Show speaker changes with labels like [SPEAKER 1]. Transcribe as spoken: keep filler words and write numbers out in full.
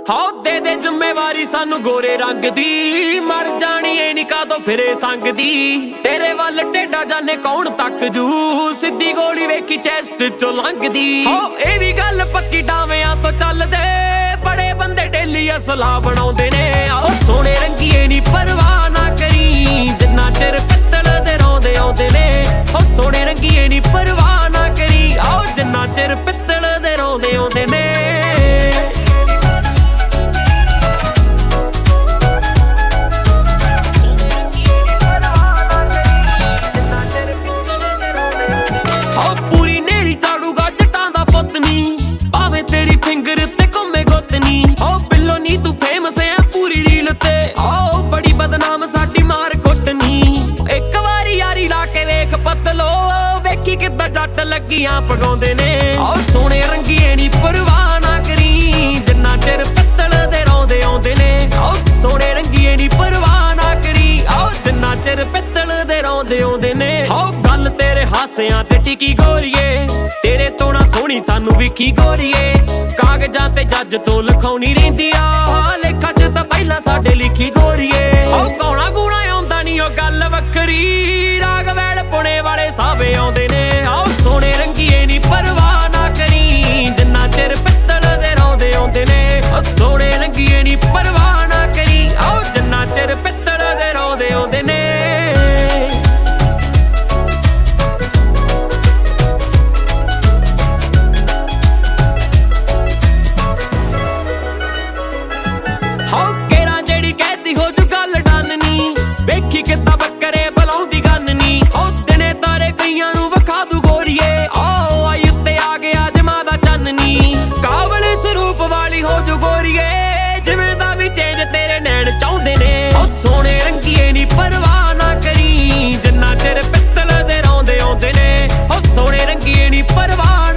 [SPEAKER 1] How ਦੇ ਦੇ ਜ਼ਿੰਮੇਵਾਰੀ ਸਾਨੂੰ ਗੋਰੇ ਰੰਗ ਦੀ, ਮਰ ਜਾਣੀ ਏ ਨੀ ਕਾਦੋਂ ਫਿਰੇ ਸੰਗ ਦੀ। ਤੇਰੇ ਵੱਲ ਟੇਡਾ ਜਾਣੇ ਕੌਣ ਤੱਕ ਜੂ, ਸਿੱਧੀ ਗੋਲੀ ਵੇਖੀ ਚੈਸਟ ਚੋਂ ਲੰਘਦੀ। ਹਾਉ ਇਹ ਵੀ ਗੱਲ ਪੱਕੀ ਡਾਵਿਆਂ ਤੋਂ ਚੱਲਦੇ, ਬੜੇ ਬੰਦੇ ਡੇਲੀ ਅਸਲਾ ਬਣਾਉਂਦੇ ਨੇ। ਆਓ ਸੋਹਣੇ ਰੰਗੀਏ ਨੀ ਪਰਵਾਹ ਨਾ ਕਰੀ, ਜਿੰਨਾ ਚਿਰ ਪਿੱਤਲ ਦੇ ਰੋਂਦੇ ਆਉਂਦੇ ਨੇ। ਓ ਸੋਹਣੇ ਰੰਗੀਏ ਨੀ ਪਰਵਾਹ ਨਾ ਕਰੀ, ਆਓ ਜਿੰਨਾ ਚਿਰ ਪਿੱਤਲ ਦੇ ਰੋਂਦੇ ਆਉਂਦੇ ਨੇ। ਤੂੰ ਫੇਮਸ ਐ ਪੂਰੀ ਰੀਲ ਤੇ, ਆਓ ਬੜੀ ਬਦਨਾਮ ਸਾਡੀ ਮਾਰ ਕੁੱਟਨੀ। ਇੱਕ ਵਾਰੀ ਯਾਰੀ ਲਾ ਕੇ ਵੇਖ ਪਤਲੋ, ਵੇਖੀ ਕਿੱਦਾਂ ਜੱਟ ਲੱਗੀਆਂ ਪਗਾਉਂਦੇ ਨੇ। ਆਓ ਸੋਹਣੇ ਰੰਗੀਏ ਨੀ ਪਰਵਾਹ ਨਾ ਕਰੀ, ਜਿੰਨਾ ਚਿਰ ਪਿੱਤਲ ਦੇ ਰੋਂਦੇ ਆਉਂਦੇ ਨੇ। ਆਓ ਸੋਹਣੇ ਰੰਗੀਏ ਨੀ ਪਰਵਾਹ ਨਾ ਕਰੀ, ਆਓ ਜਿੰਨਾ ਚਿਰ ਪਿੱਤਲ ਦੇ ਰੋਂਦੇ ਆਉਂਦੇ ਨੇ। ਆਓ ਗੱਲ ਤੇਰੇ ਹਾਸਿਆਂ ਤੇ ਟਿਕੀ ਗੋਰੀਏ, ਤੇਰੇ ਤੋਂ ਨਾ ਸੋਹਣੀ ਸਾਨੂੰ ਵਿਖੀ ਗੋਰੀਏ। ਕਾਗਜ਼ਾਂ ਤੇ ਜੱਜ ਤੋਂ ਲਿਖਾਉਣੀ ਰਹਿੰਦੀ ਆ, ਲੇਖਾਂ ਚ ਤਾਂ ਪਹਿਲਾਂ ਸਾਡੇ ਲਿਖੀ ਗੋਰੀਏ। ਉਹ ਕੌਣਾ ਗੂਣਾ ਆਉਂਦਾ ਨੀ ਉਹ ਗੱਲ ਵੱਖਰੀ, ਰਾਗ ਵੈਲ ਪੁਣੇ ਵਾਲੇ ਸਾਵੇ ਆਉਂਦੇ ਨੇ। ਆਓ ਸੋਹਣੇ ਰੰਗੀਏ ਨੀ ਪਰਵਾਹ ਨਾ ਕਰੀ, ਜਿੰਨਾ ਚਿਰ ਪਿੱਤਲ ਦੇ ਰੋਂਦੇ ਆਉਂਦੇ ਨੇ। ਉਹ ਸੋਹਣੇ ਰੰਗੀਏ ਨੀ ਪਰਵਾਹ ਨਾ ਕਰੀ, ਆਓ ਜਿੰਨਾ ਚਿਰ ਪਿੱਤਲ ਦੇ ਰੋਂਦੇ ਆਉਂਦੇ ਨੇ। ਵੇਖੀ ਕਿੱਦਾਂ ਬੱਕਰੇ ਬੁਲਾਉਂਦੀ ਗੰਨ ਨੀ, ਉਹ ਦਿਨੇ ਤਾਰੇ ਕਈਆਂ ਨੂੰ ਵਿਖਾ ਦੂ ਗੋਰੀਏ। ਆਓ ਆਈ ਉੱਤੇ ਆ ਗਿਆ ਜਮਾ ਦਾ ਚੰਨ ਨੀ, ਕਾਬਲ ਸਰੂਪ ਵਾਲੀ ਹੋ ਜੂ ਗੋਰੀਏ। ਜਿਵੇਂ ਦਾ ਵੀ ਚੇਂਜ ਤੇਰੇ ਨੈਣ ਚਾਹੁੰਦੇ ਨੇ। ਉਹ ਸੋਹਣੇ ਰੰਗੀਏ ਨੀ ਪਰਵਾਹ ਨਾ ਕਰੀ, ਜਿੰਨਾ ਚਿਰ ਪਿੱਤਲ ਦੇ ਰੋਂਦੇ ਆਉਂਦੇ ਨੇ। ਉਹ ਸੋਹਣੇ ਰੰਗੀਏ ਨੀ ਪਰਵਾਹ